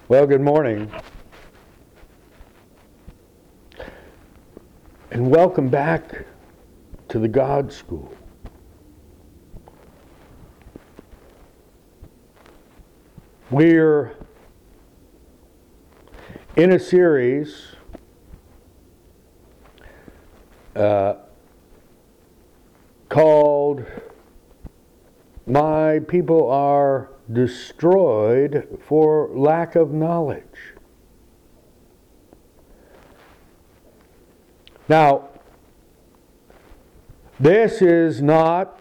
Well, good morning, and welcome back to the God School. We're in a series called My People Are Destroyed for Lack of Knowledge. Now, this is not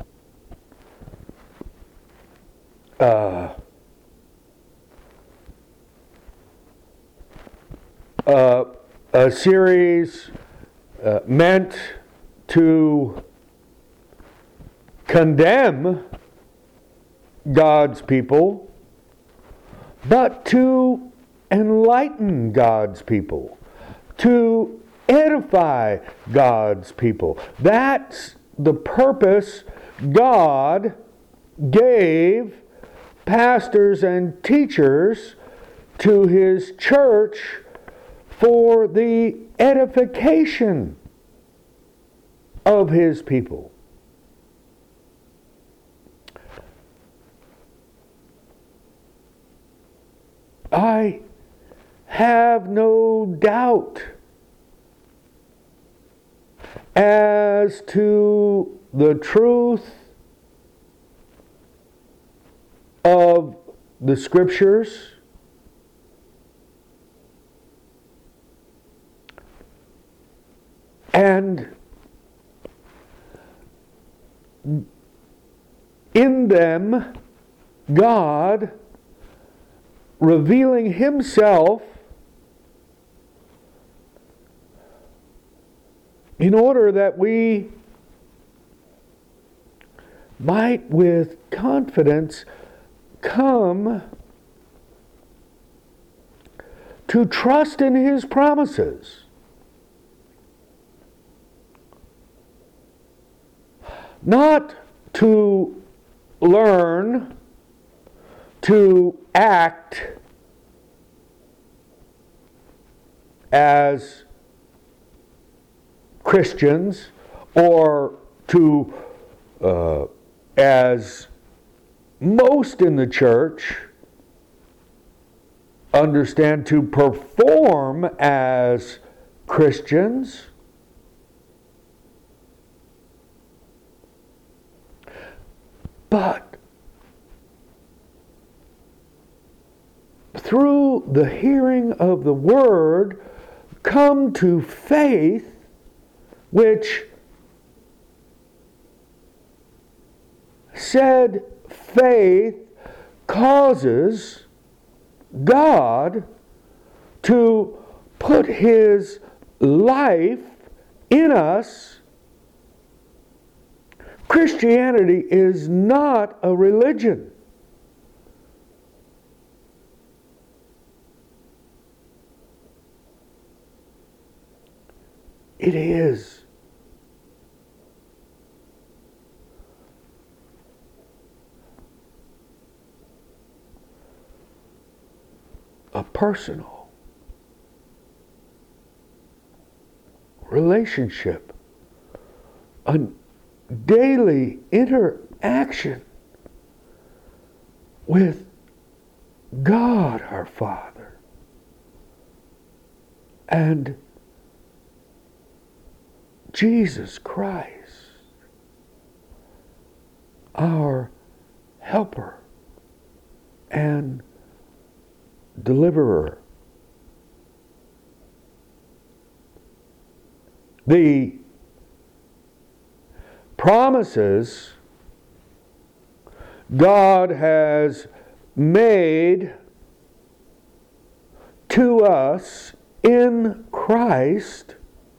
a series meant to condemn God's people, but to enlighten God's people, to edify God's people. That's the purpose God gave pastors and teachers to His church, for the edification of His people. I have no doubt as to the truth of the Scriptures, and in them God revealing Himself in order that we might with confidence come to trust in His promises. Not to learn to act as Christians, or to, as most in the church understand, to perform as Christians, but through the hearing of the Word come to faith, which said faith causes God to put His life in us. Christianity is not a religion. It is a personal relationship, a daily interaction with God our Father and Jesus Christ, our helper and deliverer. The promises God has made to us in Christ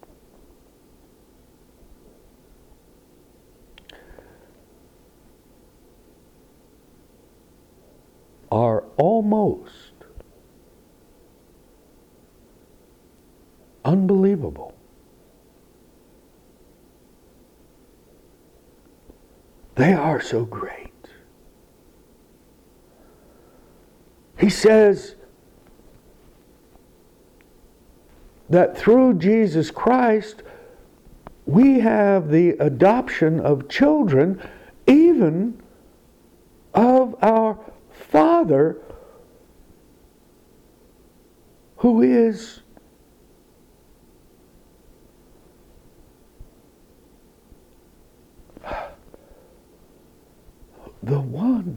are almost unbelievable. They are so great. He says that through Jesus Christ we have the adoption of children, even of our Father who is the one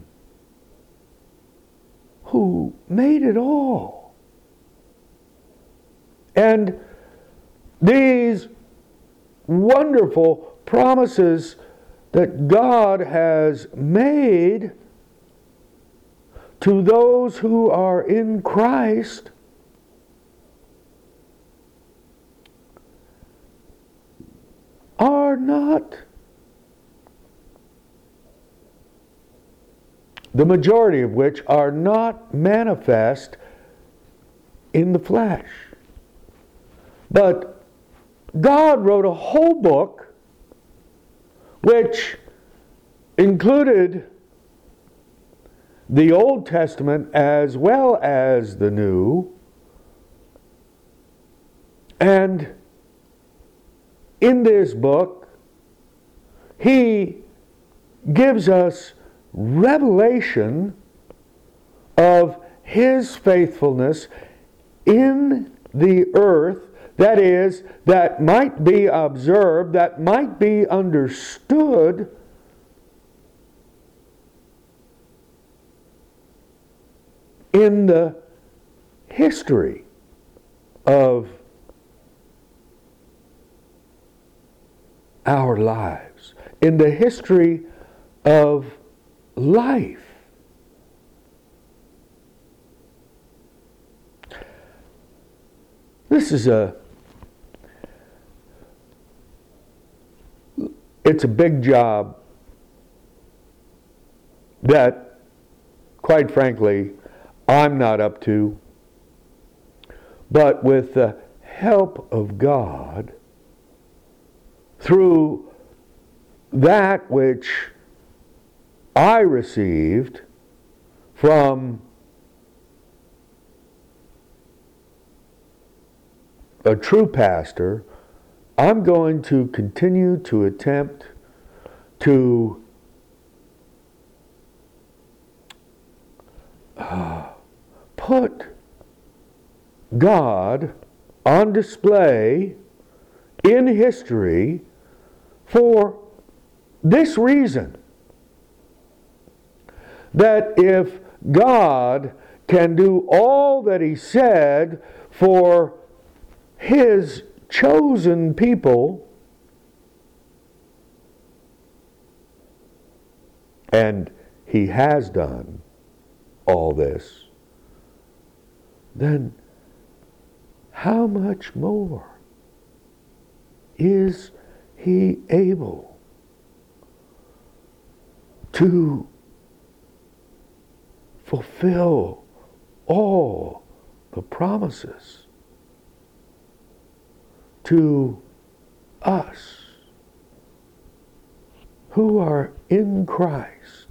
who made it all. And these wonderful promises that God has made to those who are in Christ are not, the majority of which are not manifest in the flesh. But God wrote a whole book which included the Old Testament as well as the New, and in this book He gives us revelation of His faithfulness in the earth, that is, that might be observed, that might be understood in the history of our lives, in the history of life. This is it's a big job that, quite frankly, I'm not up to, but with the help of God, through that which I received from a true pastor, I'm going to continue to attempt to put God on display in history for this reason: that if God can do all that He said for His chosen people, and He has done all this, then how much more is He able to fulfill all the promises to us who are in Christ?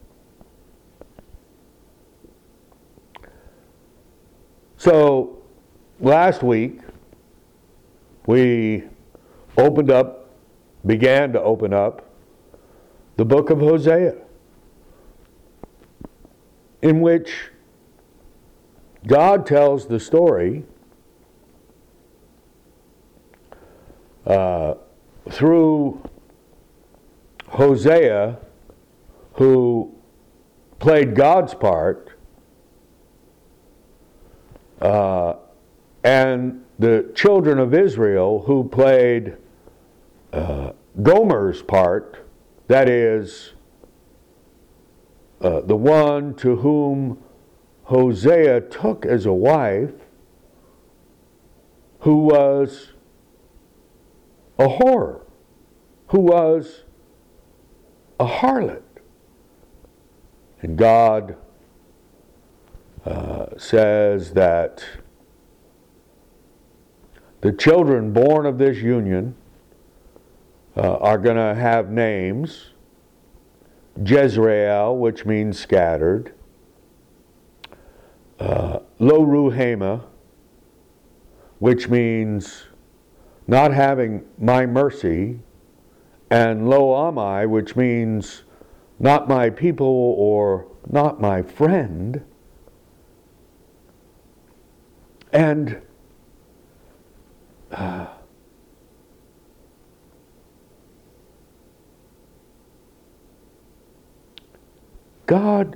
So last week we began to open up the book of Hosea, in which God tells the story through Hosea, who played God's part, and the children of Israel, who played Gomer's part, that is, the one to whom Hosea took as a wife, who was a whore, who was a harlot. And God says that the children born of this union are going to have names: Jezreel, which means scattered; Lo Ruhamah, which means not having my mercy, and lo am I, which means not my people or not my friend. And God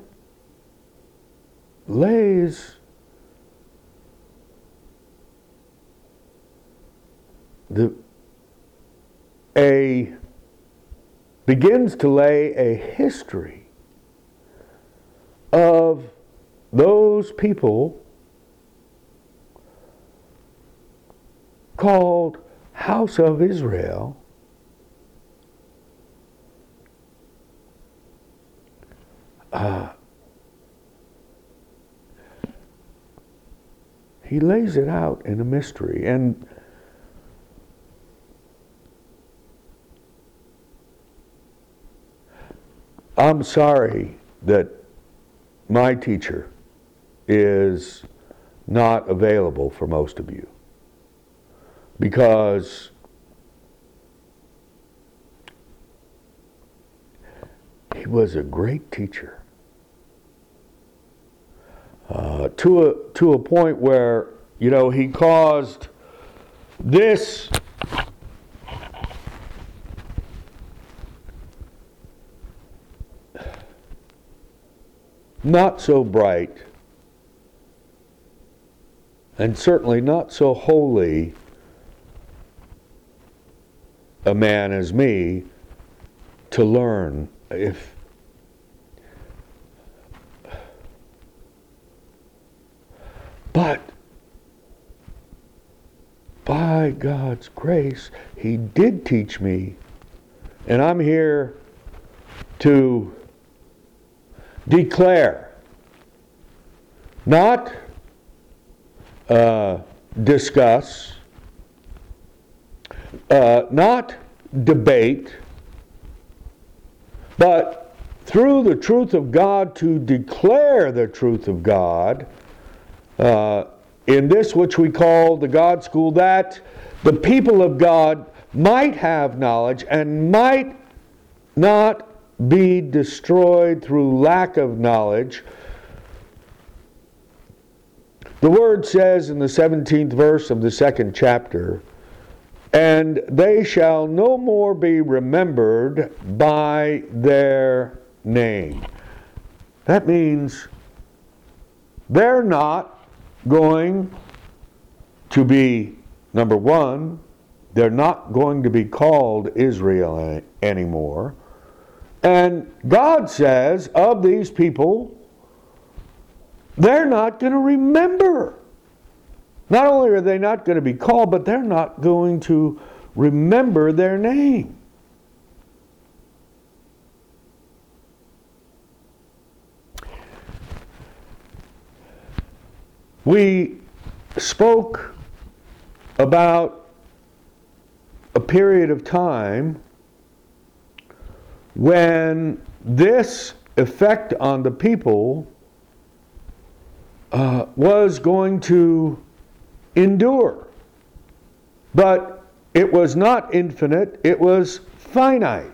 begins to lay a history of those people called House of Israel, he lays it out in a mystery. And I'm sorry that my teacher is not available for most of you, because he was a great teacher. To a point where, he caused this not so bright and certainly not so holy a man as me to learn. But by God's grace, he did teach me, and I'm here to declare, not discuss, not debate, but through the truth of God to declare the truth of God in this which we call the God School, that the people of God might have knowledge and might not be destroyed through lack of knowledge. The word says in the 17th verse of the 2nd chapter, "And they shall no more be remembered by their name." That means they're not going to be, number one, they're not going to be called Israel anymore. And God says of these people, they're not going to remember. Not only are they not going to be called, but they're not going to remember their name. We spoke about a period of time when this effect on the people was going to endure. But it was not infinite, it was finite.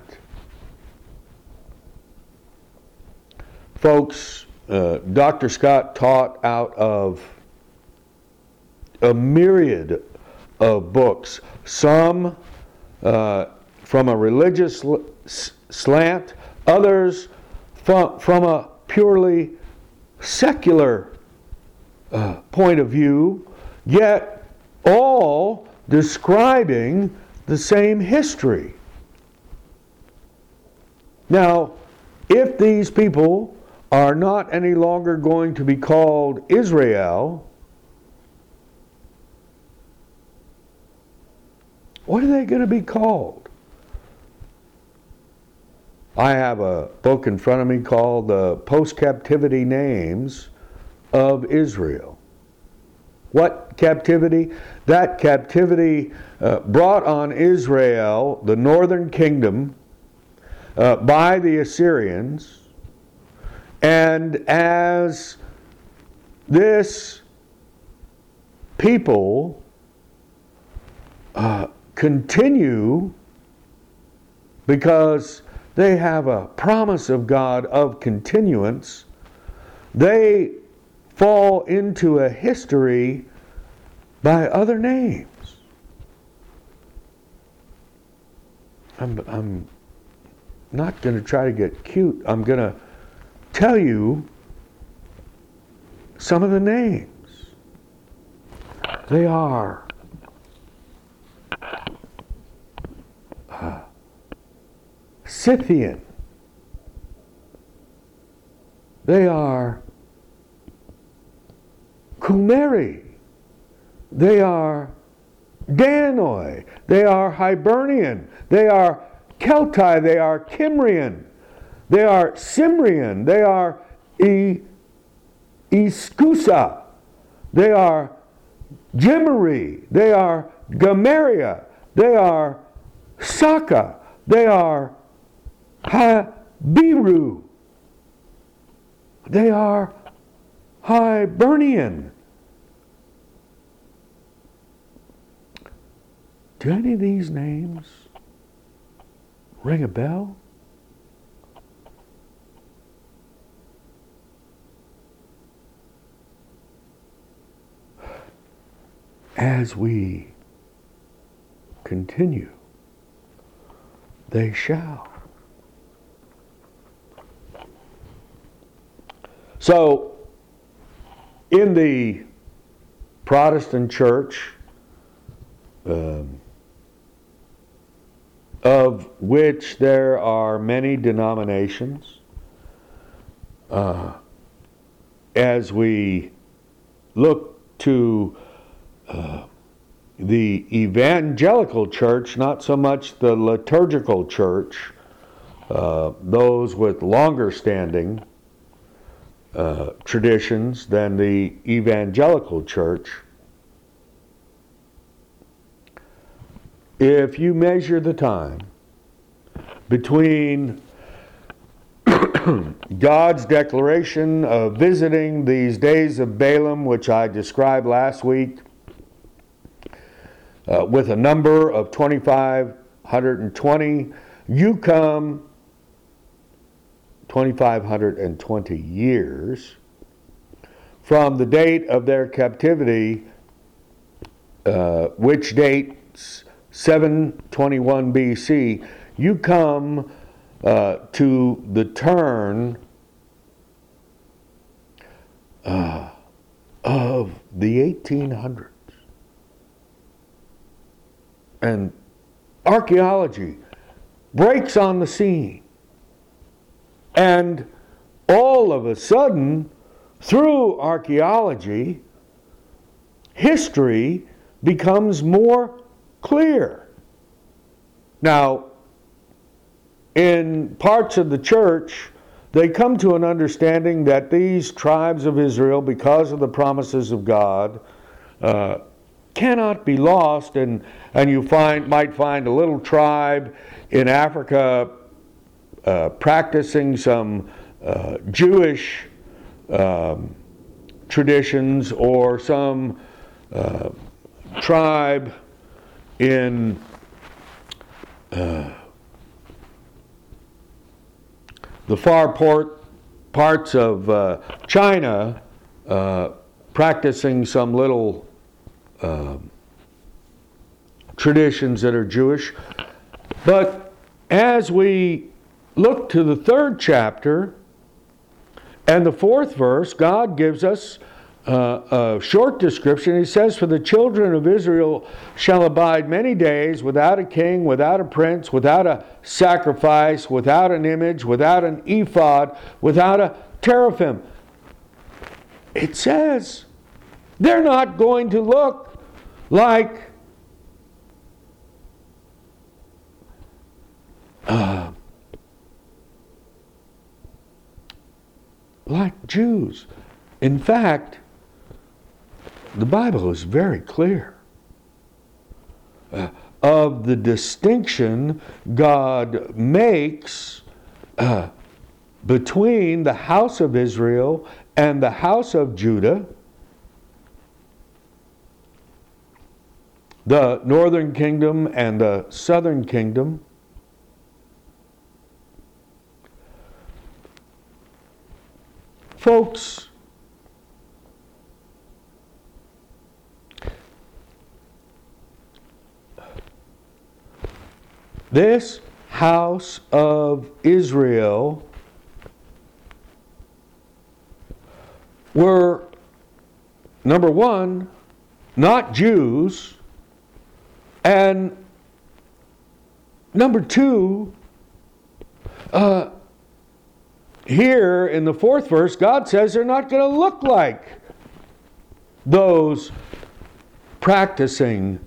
Folks, Dr. Scott taught out of a myriad of books, some from a religious slant, others from a purely secular point of view, yet all describing the same history. Now, if these people are not any longer going to be called Israel, what are they going to be called? I have a book in front of me called The Post-Captivity Names of Israel. What captivity? That captivity brought on Israel, the northern kingdom, by the Assyrians. And as this people continue because they have a promise of God of continuance, they fall into a history by other names. I'm not going to try to get cute. I'm going to tell you some of the names. They are Scythian. They are Kumeri. They are Danoi. They are Hibernian. They are Keltai. They are Kimrian. They are Simrian. They are Iskusa. They are Jimmery. They are Gameria. They are Saka. They are Habiru. They are Hibernian. Do any of these names ring a bell? As we continue, they shall. So, in the Protestant church, of which there are many denominations, as we look to the evangelical church, not so much the liturgical church, those with longer standing traditions than the evangelical church, if you measure the time between God's declaration of visiting these days of Balaam, which I described last week, with a number of 2,520, you come 2,520 years from the date of their captivity, which dates 721 BC, you come to the turn of the 1800s. And archaeology breaks on the scene. And all of a sudden, through archaeology, history becomes more clear. Now, in parts of the church, they come to an understanding that these tribes of Israel, because of the promises of God, cannot be lost, and you might find a little tribe in Africa practicing some Jewish traditions, or some tribe in the far parts of China practicing some little traditions that are Jewish. But as we look to the 3rd chapter and the 4th verse, God gives us a short description. He says, "For the children of Israel shall abide many days without a king, without a prince, without a sacrifice, without an image, without an ephod, without a teraphim." It says they're not going to look like Jews. In fact, the Bible is very clear of the distinction God makes between the house of Israel and the house of Judah. the northern kingdom and the southern kingdom. Folks, this house of Israel were, number one, not Jews, and number two, here in the 4th verse, God says they're not going to look like those practicing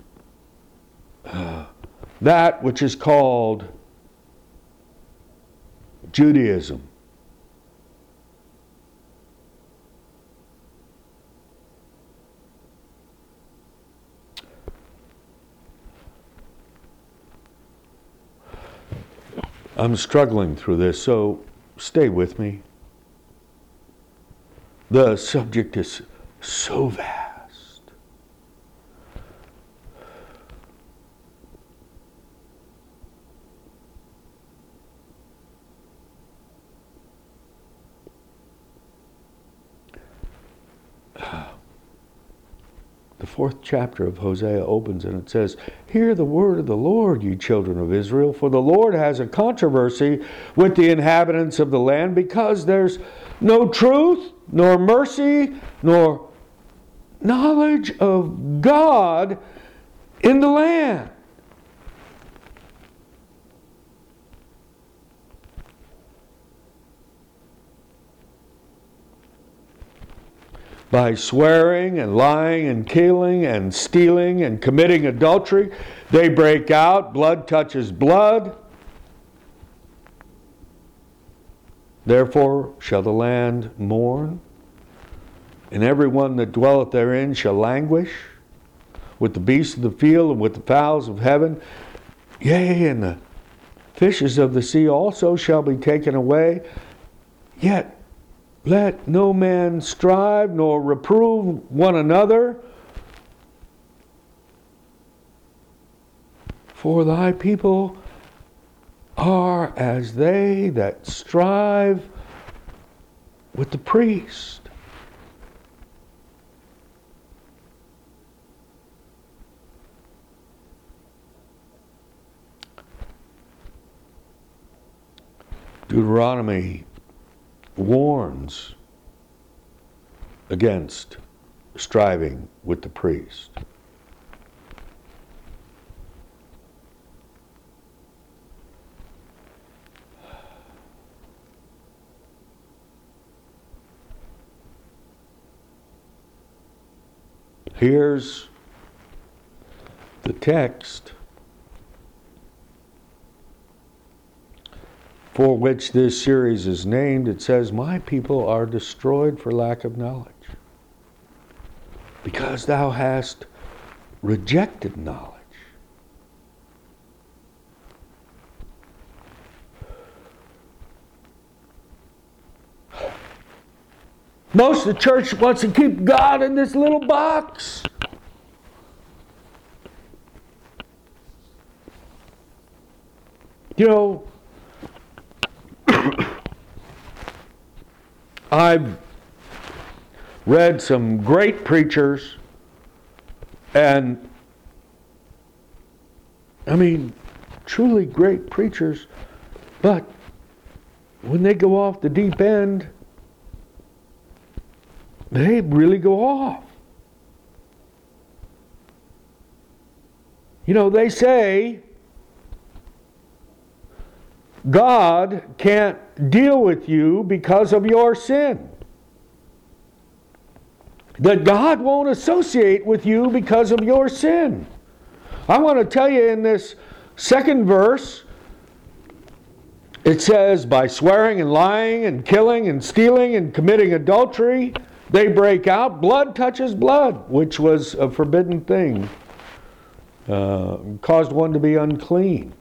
that which is called Judaism. I'm struggling through this, so stay with me. The subject is so vast. The 4th chapter of Hosea opens and it says, "Hear the word of the Lord, you children of Israel, for the Lord has a controversy with the inhabitants of the land, because there's no truth, nor mercy, nor knowledge of God in the land." By swearing and lying and killing and stealing and committing adultery, they break out, blood touches blood. Therefore shall the land mourn, and every one that dwelleth therein shall languish, with the beasts of the field and with the fowls of heaven. Yea, and the fishes of the sea also shall be taken away. Yet let no man strive nor reprove one another, for thy people are as they that strive with the priest. Deuteronomy warns against striving with the priest. Here's the text for which this series is named. It says, "My people are destroyed for lack of knowledge, because thou hast rejected knowledge." Most of the church wants to keep God in this little box. You know, I've read some great preachers, and I mean, truly great preachers, but when they go off the deep end, they really go off. You know, they say God can't deal with you because of your sin. That God won't associate with you because of your sin. I want to tell you, in this 2nd verse, it says, by swearing and lying and killing and stealing and committing adultery, they break out. Blood touches blood, which was a forbidden thing. Caused one to be unclean.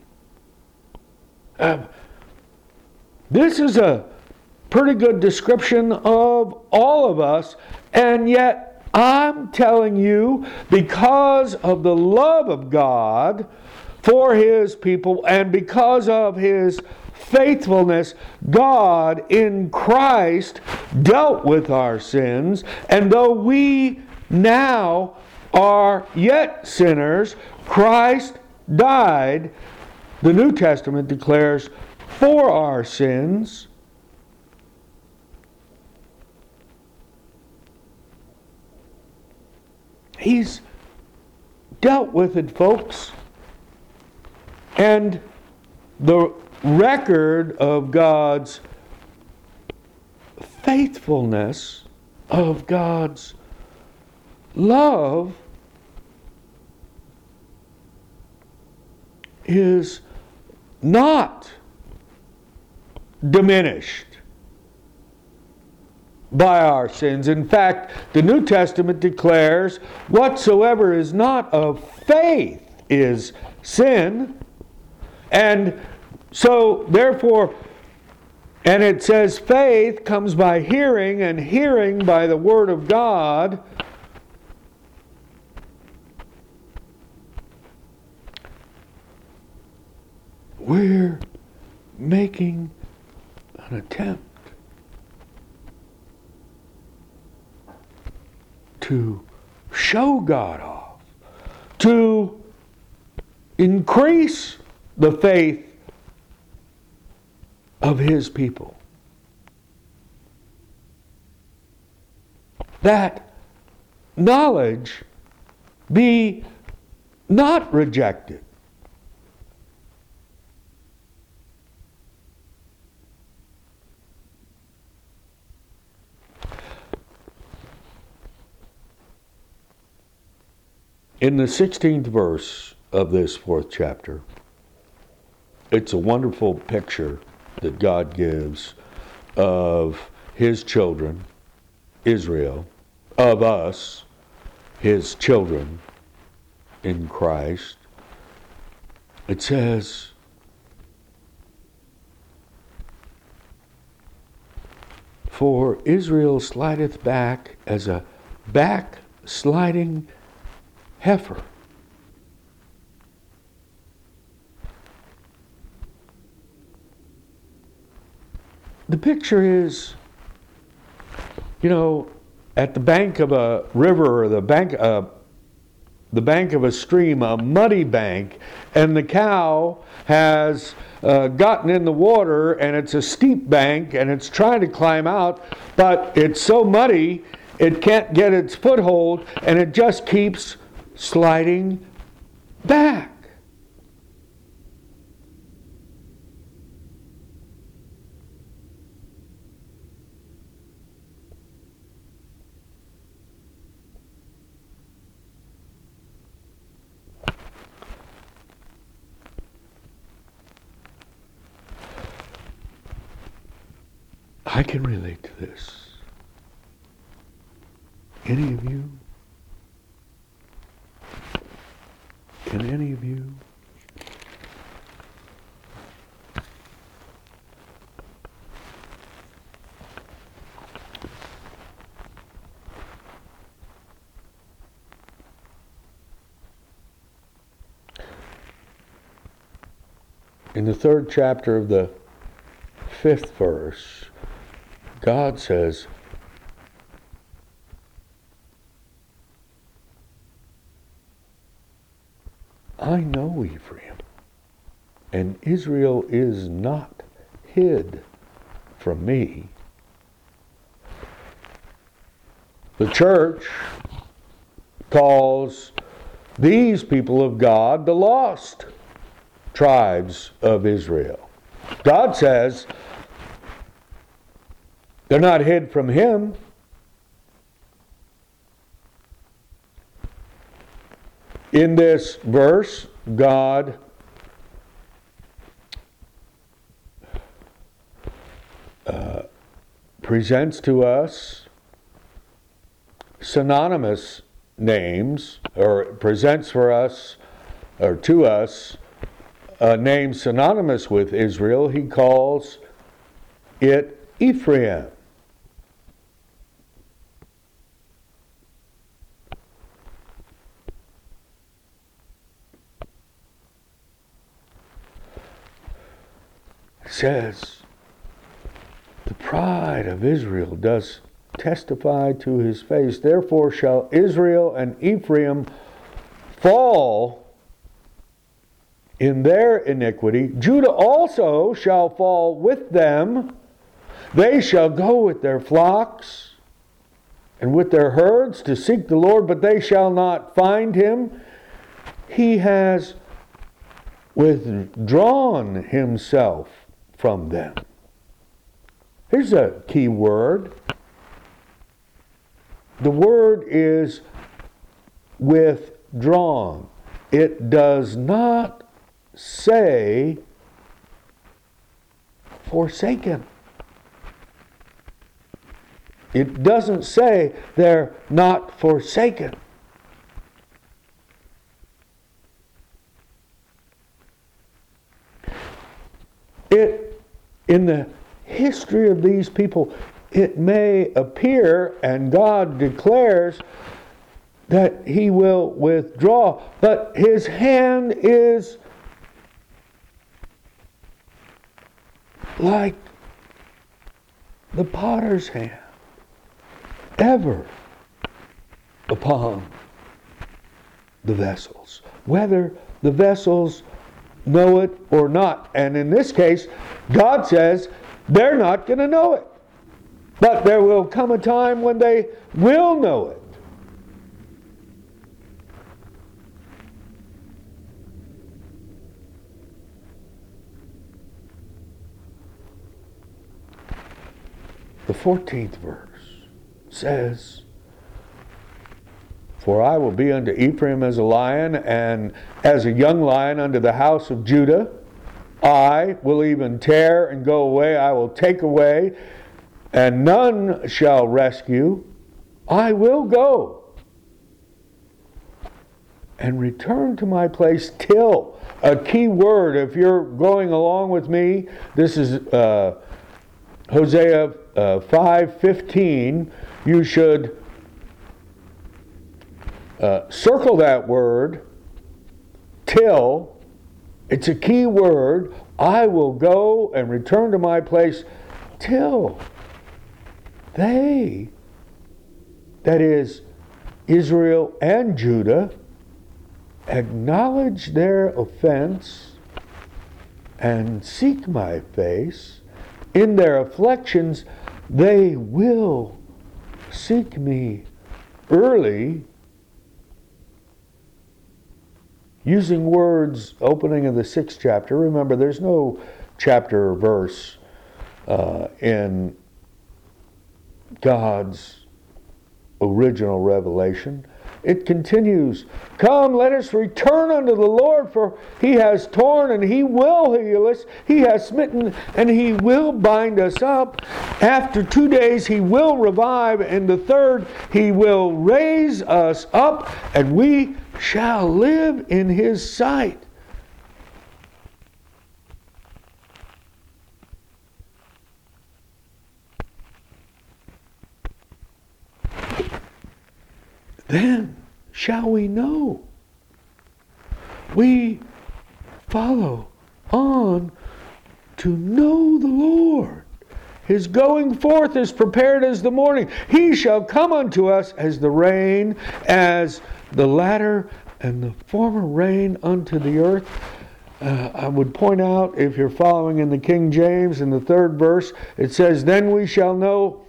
This is a pretty good description of all of us, and yet I'm telling you, because of the love of God for His people and because of His faithfulness, God in Christ dealt with our sins, and though we now are yet sinners, Christ died, the New Testament declares, for our sins. He's dealt with it, folks. And the record of God's faithfulness, of God's love, is not diminished by our sins. In fact, the New Testament declares, whatsoever is not of faith is sin. And so, therefore, and it says faith comes by hearing, and hearing by the Word of God. We're making an attempt to show God off, to increase the faith of His people. That knowledge be not rejected. In the 16th verse of this 4th chapter, it's a wonderful picture that God gives of His children, Israel, of us, His children in Christ. It says, for Israel slideth back as a backsliding heifer. The picture is, at the bank of a river or the bank of a stream, a muddy bank, and the cow has gotten in the water, and it's a steep bank, and it's trying to climb out, but it's so muddy it can't get its foothold, and it just keeps sliding back. I can relate to this. Any of you? Can any of you? In the 3rd chapter of the 5th verse, God says, I know Ephraim, and Israel is not hid from me. The church calls these people of God the lost tribes of Israel. God says they're not hid from Him. In this verse, God presents to us synonymous names, or presents for us, or to us, a name synonymous with Israel. He calls it Ephraim. says, the pride of Israel does testify to his face. Therefore shall Israel and Ephraim fall in their iniquity. Judah also shall fall with them. They shall go with their flocks and with their herds to seek the Lord, but they shall not find him. He has withdrawn himself from them. Here's a key word. The word is withdrawn. It does not say forsaken. It doesn't say they're not forsaken. In the history of these people, it may appear, and God declares, that he will withdraw, but his hand is like the potter's hand, ever upon the vessels, whether the vessels know it or not. And in this case, God says they're not going to know it. But there will come a time when they will know it. The 14th verse says, for I will be unto Ephraim as a lion, and as a young lion unto the house of Judah. I will even tear and go away. I will take away, and none shall rescue. I will go and return to my place till. A key word, if you're going along with me, this is Hosea 5:15. You should circle that word, till. It's a key word. I will go and return to my place till they, that is Israel and Judah, acknowledge their offense and seek my face. In their afflictions they will seek me early. Using words, opening of the 6th chapter. Remember, there's no chapter or verse in God's original revelation. It continues, come, let us return unto the Lord, for he has torn and he will heal us. He has smitten and he will bind us up. After 2 days he will revive, and the third he will raise us up, and we shall live in his sight. Then shall we know. We follow on to know the Lord. His going forth is prepared as the morning. He shall come unto us as the rain, as the latter and the former rain unto the earth. I would point out, if you're following in the King James, in the 3rd verse, it says, then we shall know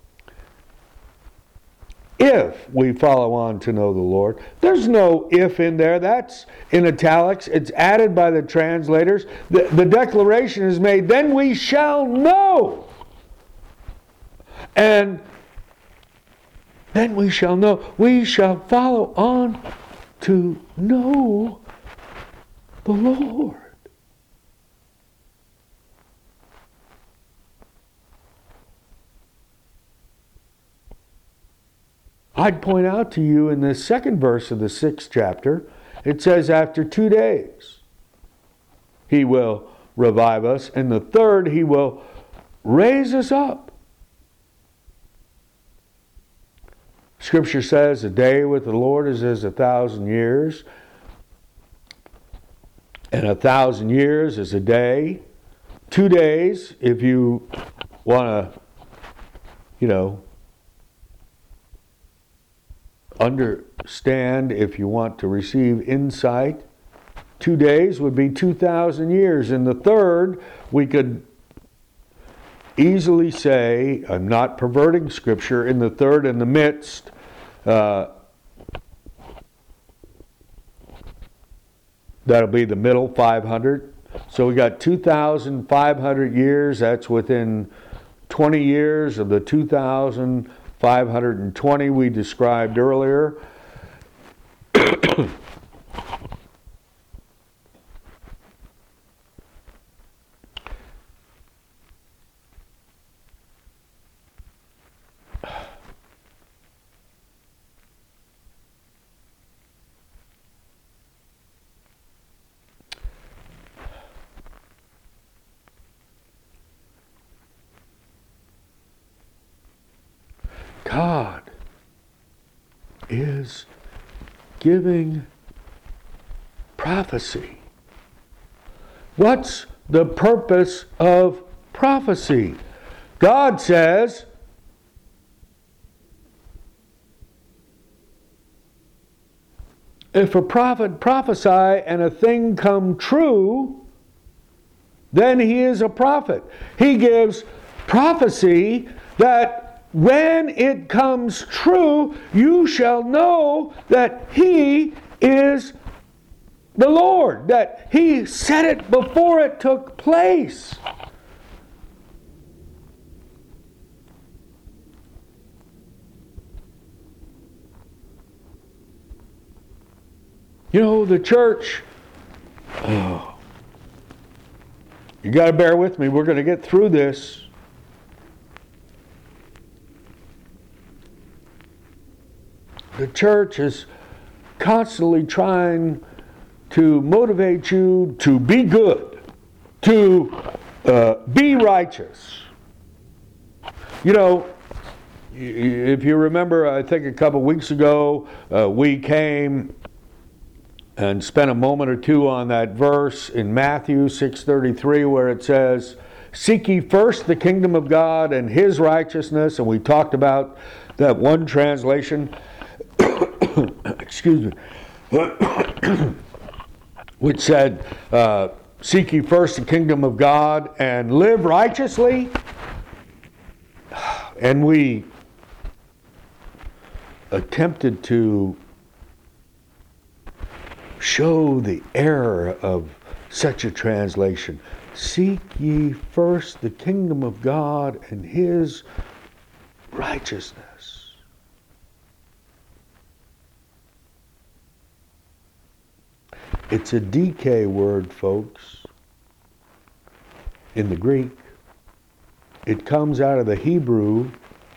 if we follow on to know the Lord. There's no if in there. That's in italics. It's added by the translators. The declaration is made, then we shall know. And then we shall know. We shall follow on to know the Lord. I'd point out to you in the 2nd verse of the 6th chapter, it says after 2 days he will revive us, and the third he will raise us up. Scripture says a day with the Lord is as 1,000 years, and 1,000 years is a day. 2 days if you want to, understand, if you want to receive insight. 2 days would be 2,000 years. In the third, we could easily say, I'm not perverting Scripture, in the third, in the midst, that'll be the middle, 500. So we got 2,500 years. That's within 20 years of the 2,520 we described earlier. God is giving prophecy. What's the purpose of prophecy? God says, if a prophet prophesy and a thing come true, then he is a prophet. He gives prophecy that when it comes true, you shall know that he is the Lord, that he said it before it took place. The church, you got to bear with me. We're going to get through this. The church is constantly trying to motivate you to be good, to be righteous. If you remember, I think a couple weeks ago, we came and spent a moment or two on that verse in Matthew 6:33 where it says, "Seek ye first the kingdom of God and his righteousness," and we talked about that one translation, excuse me, which said, "Seek ye first the kingdom of God and live righteously." And we attempted to show the error of such a translation. Seek ye first the kingdom of God and his righteousness. It's a DK word, folks, in the Greek. It comes out of the Hebrew,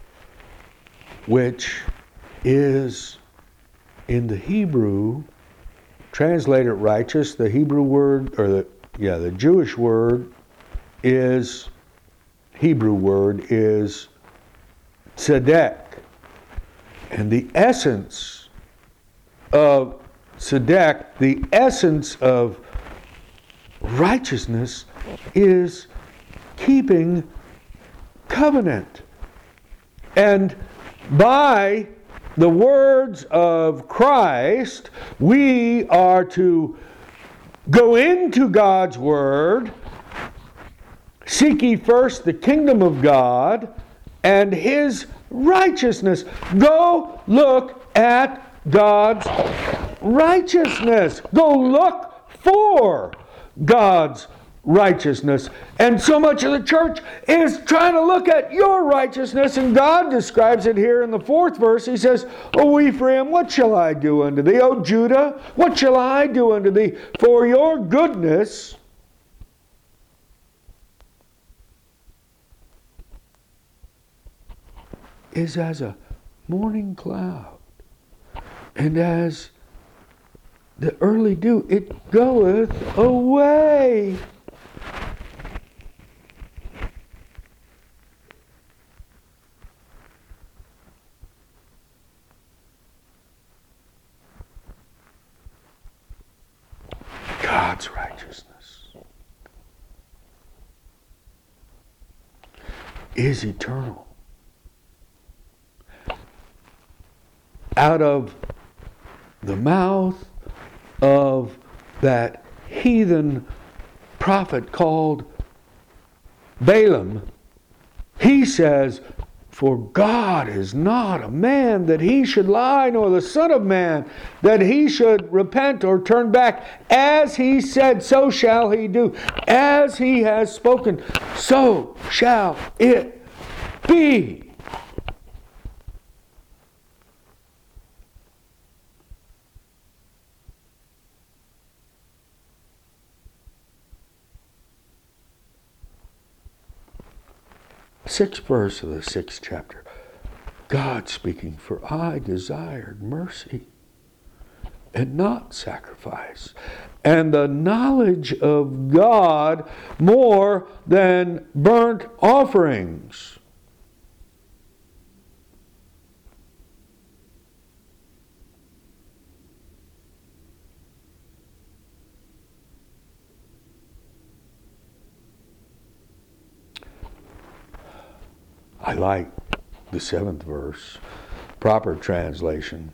which is, in the Hebrew, translated righteous. The Hebrew word, or the Jewish word is, Hebrew word is tzedek. And the essence of tzedek, the essence of righteousness, is keeping covenant. And by the words of Christ, we are to go into God's Word, seek ye first the kingdom of God and his righteousness. Go look at God's righteousness. Go look for God's righteousness. And so much of the church is trying to look at your righteousness, and God describes it here in the 4th verse. He says, "O Ephraim, what shall I do unto thee? O Judah, what shall I do unto thee? For your goodness is as a morning cloud, and as the early dew, it goeth away." God's righteousness. is eternal. Out of the mouth of that heathen prophet called Balaam, he says, "For God is not a man that he should lie, nor the Son of Man that he should repent or turn back. As he said, so shall he do. As he has spoken, so shall it be." Sixth verse of the 6th chapter. God speaking, "For I desired mercy and not sacrifice, and the knowledge of God more than burnt offerings." I like the 7th verse, proper translation.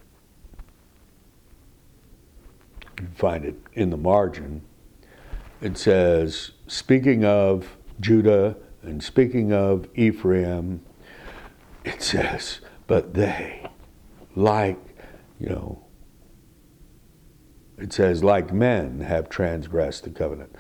You can find it in the margin. It says, speaking of Judah and speaking of Ephraim, it says, "But they, like," it says, "like men have transgressed the covenant."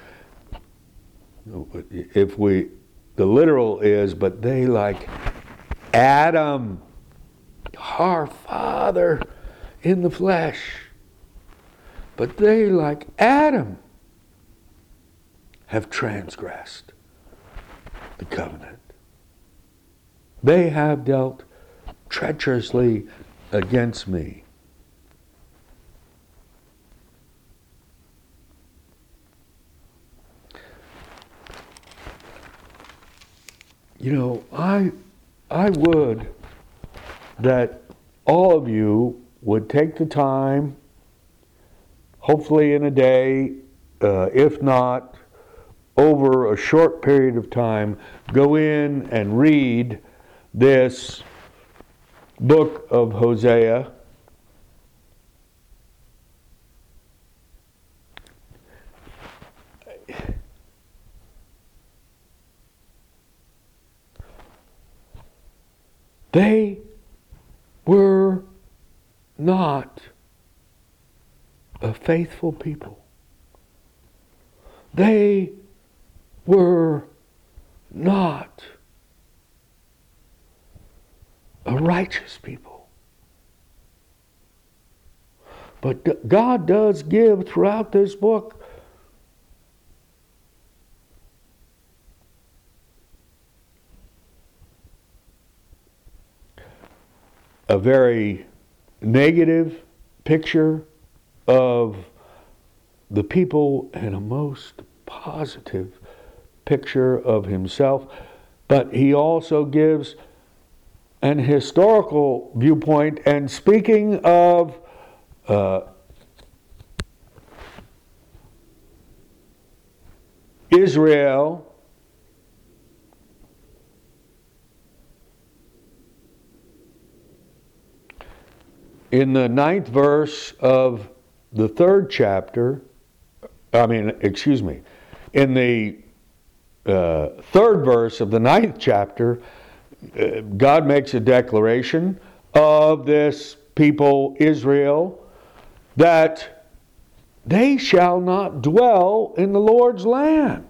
The literal is, "But they, like Adam, our father in the flesh, but they, like Adam, have transgressed the covenant. They have dealt treacherously against me." I would that all of you would take the time, hopefully in a day, if not over a short period of time, go in and read this book of Hosea. They were not a faithful people. They were not a righteous people. But God does give throughout this book a very negative picture of the people and a most positive picture of himself. But he also gives an historical viewpoint. And speaking of Israel, in the 9th verse of the 3rd chapter, in the 3rd verse of the 9th chapter, God makes a declaration of this people, Israel, that they shall not dwell in the Lord's land.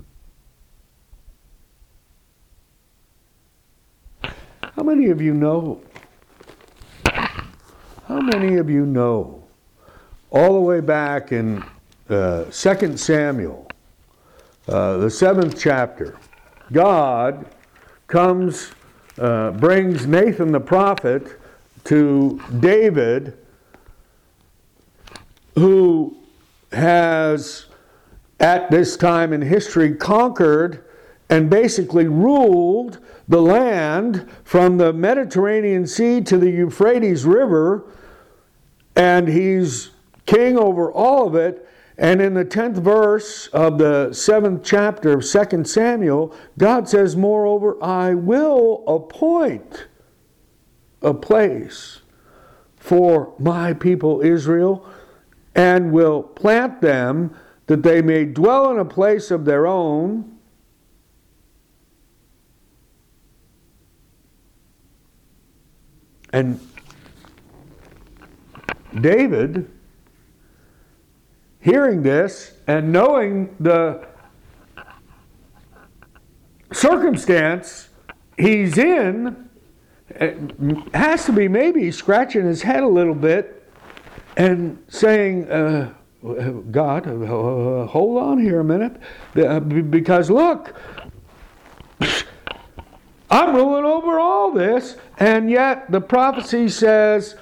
How many of you know? How many of you know, all the way back in 2 Samuel, the 7th chapter, God comes, brings Nathan the prophet to David, who has, at this time in history, conquered and basically ruled the land from the Mediterranean Sea to the Euphrates River, and he's king over all of it. And in the 10th verse of the 7th chapter of 2 Samuel, God says, moreover, I will appoint a place for my people Israel, and will plant them that they may dwell in a place of their own. And David, hearing this and knowing the circumstance he's in, has to be maybe scratching his head a little bit and saying, God, hold on here a minute, because look, I'm ruling over all this, and yet the prophecy says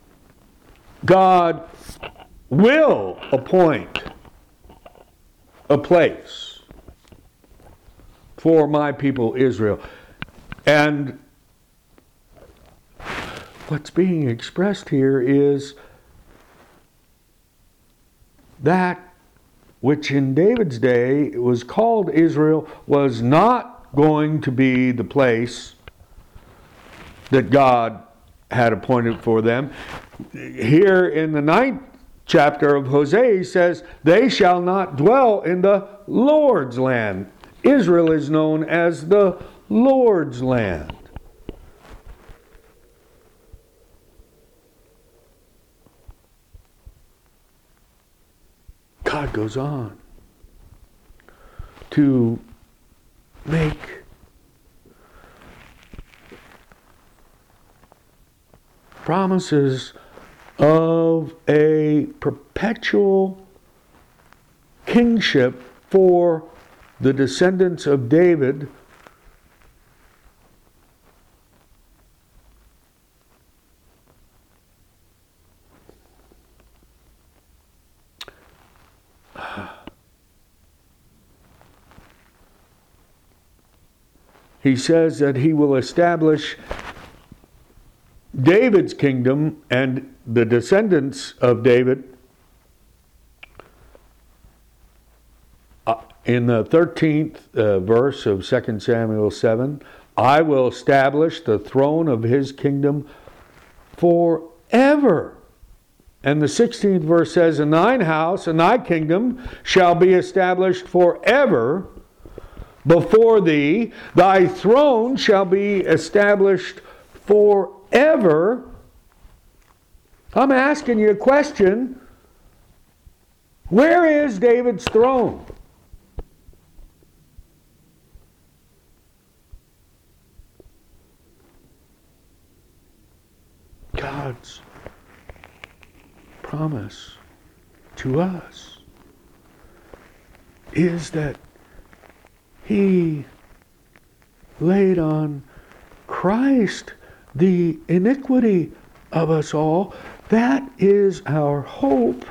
God will appoint a place for my people Israel. And what's being expressed here is that which in David's day was called Israel was not going to be the place that God had appointed for them. Here in the 9th chapter of Hosea, he says, they shall not dwell in the Lord's land. Israel is known as the Lord's land. God goes on to make promises of a perpetual kingship for the descendants of David, he says that he will establish David's kingdom and the descendants of David. In the 13th verse of 2 Samuel 7, I will establish the throne of his kingdom forever. And the 16th verse says, and thine house and thy kingdom shall be established forever before thee. Thy throne shall be established forever. I'm asking you a question. Where is David's throne? God's promise to us is that he laid on Christ the iniquity of us all. That is our hope.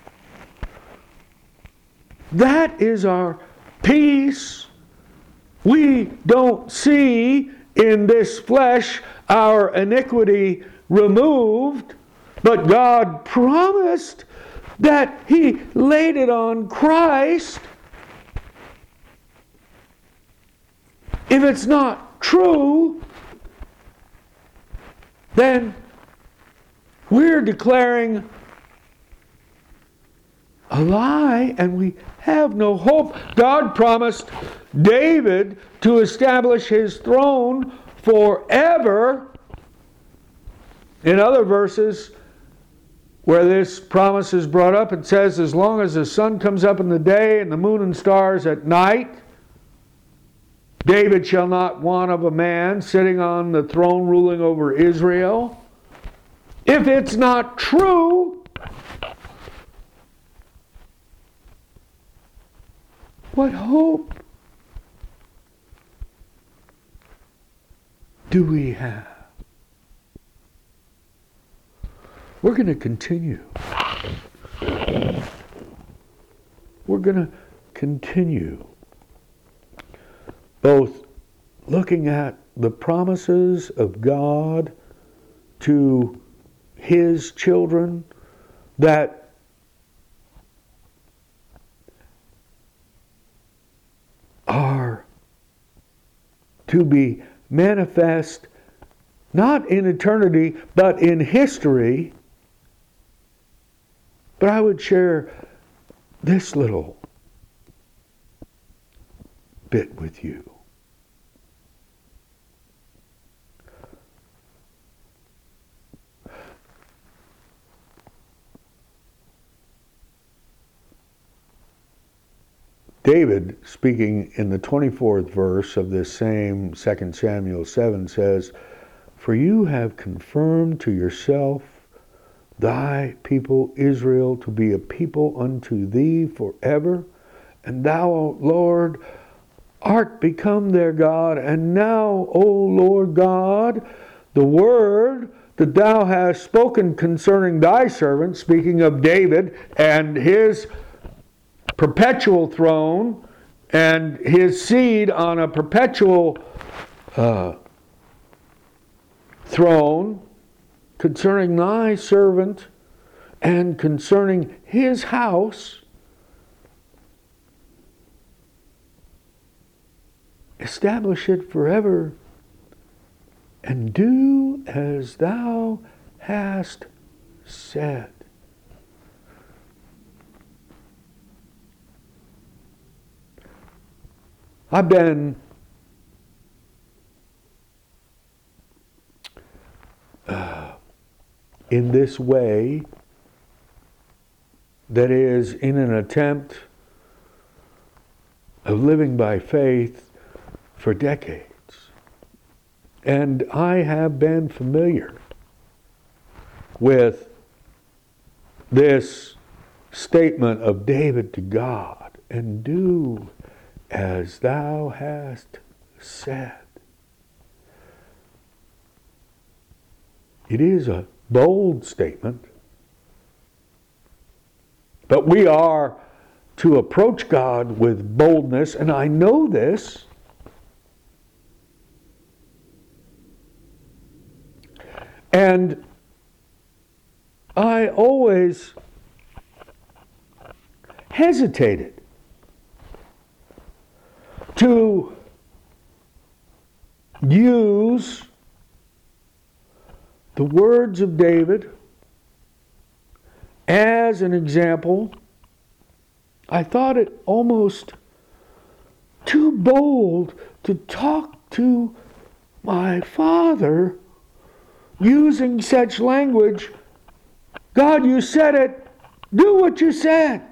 That is our peace. We don't see in this flesh our iniquity removed, but God promised that he laid it on Christ. If it's not true, then we're declaring a lie and we have no hope. God promised David to establish his throne forever. In other verses where this promise is brought up, it says, as long as the sun comes up in the day and the moon and stars at night, David shall not want of a man sitting on the throne ruling over Israel. If it's not true, what hope do we have? We're going to continue. We're going to continue both looking at the promises of God to his children that to be manifest not in eternity, but in history. But I would share this little bit with you. David, speaking in the 24th verse of this same 2 Samuel 7, says, "For you have confirmed to yourself thy people Israel to be a people unto thee forever, and thou, O Lord, art become their God. And now, O Lord God, the word that thou hast spoken concerning thy servant," speaking of David and his perpetual throne and his seed on a perpetual throne, concerning thy servant and concerning his house, establish it forever, and do as thou hast said. I've been in this way, that is, in an attempt of living by faith for decades. And I have been familiar with this statement of David to God, and do as thou hast said. It is a bold statement, but we are to approach God with boldness, and I know this. And I always hesitated to use the words of David as an example. I thought it almost too bold to talk to my Father using such language. God, you said it. Do what you said.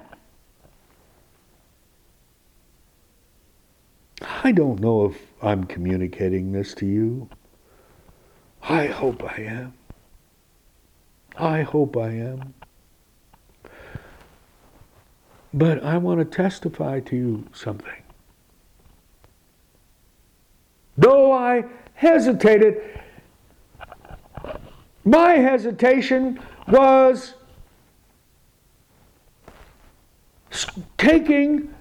I don't know if I'm communicating this to you. I hope I am. I hope I am. But I want to testify to you something. Though I hesitated, my hesitation was taking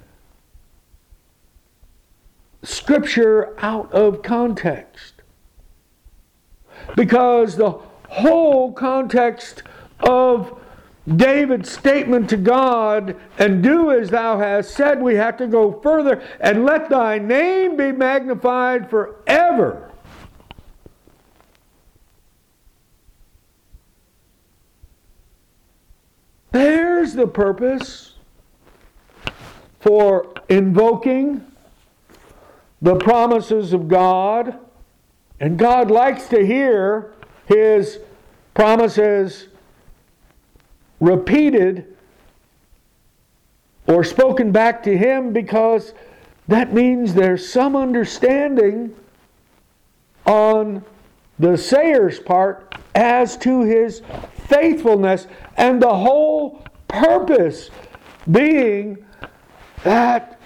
Scripture out of context. Because the whole context of David's statement to God, and do as thou hast said, we have to go further, and let thy name be magnified forever. There's the purpose for invoking the promises of God. And God likes to hear His promises repeated or spoken back to Him, because that means there's some understanding on the sayer's part as to His faithfulness, and the whole purpose being that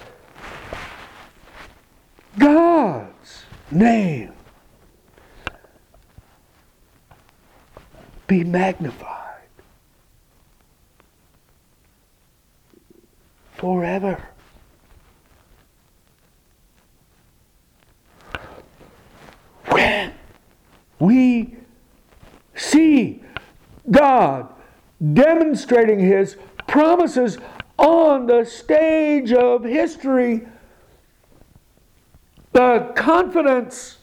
God's name be magnified forever. When we see God demonstrating His promises on the stage of history, The confidence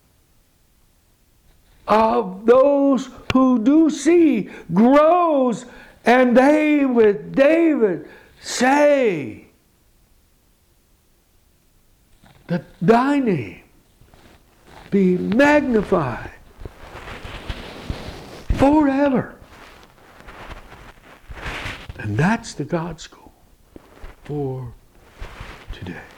of those who do see grows, and they with David say that thy name be magnified forever. And that's the God School for today.